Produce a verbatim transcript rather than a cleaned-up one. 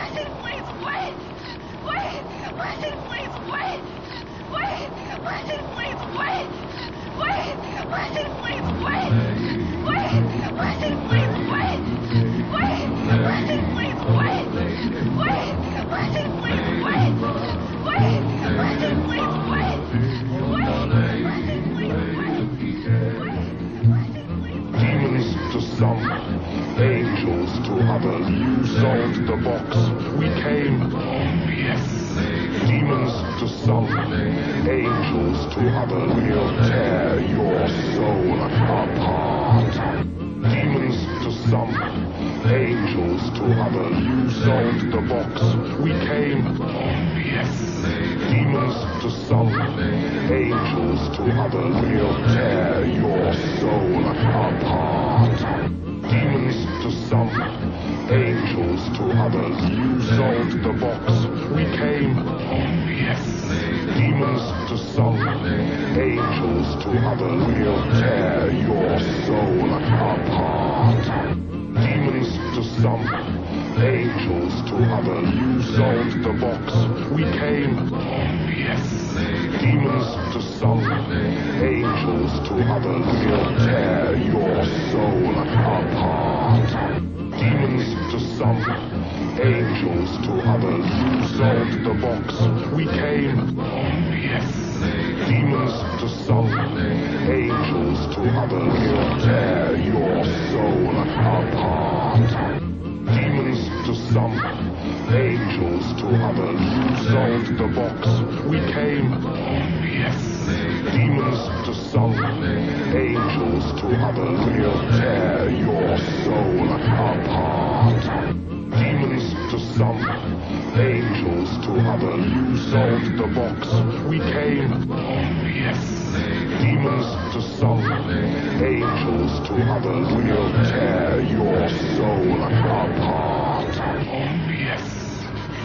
Listen, please, wait! Wait! Listen, please, wait! Wait! Listen, please, wait! Wait! Listen, please, wait! Wait! Listen, please, wait! Wait! Listen, please, wait! Wait! Listen, please, wait! Wait! Listen, please, wait! Demons to some, angels to others. You solved the box. We came. Yes. Demons to some, angels to others. We'll tear your soul apart. Demons to some, angels to others. You solved the box. We came. Yes. Demons to some, angels to others. We'll tear your soul apart. Demons to some, angels to others. You solved the box. We came. Yes. Demons to some, angels to others. We'll tear your soul apart. Demons to some, angels to others. You solved the box. We came. Yes. Demons to some, angels to others. We'll tear your soul apart. Demons to some, angels to others. You solved the box. We came. Yes. Demons to some, angels to others. We'll tear your soul apart. Demons to some, angels to others. You solved the box. We came. Yes. Demons to some, angels to others. We'll tear your soul apart. Demons to some, angels to others. You solved the box. We came. Yes. Demons to some, angels to others. We'll tear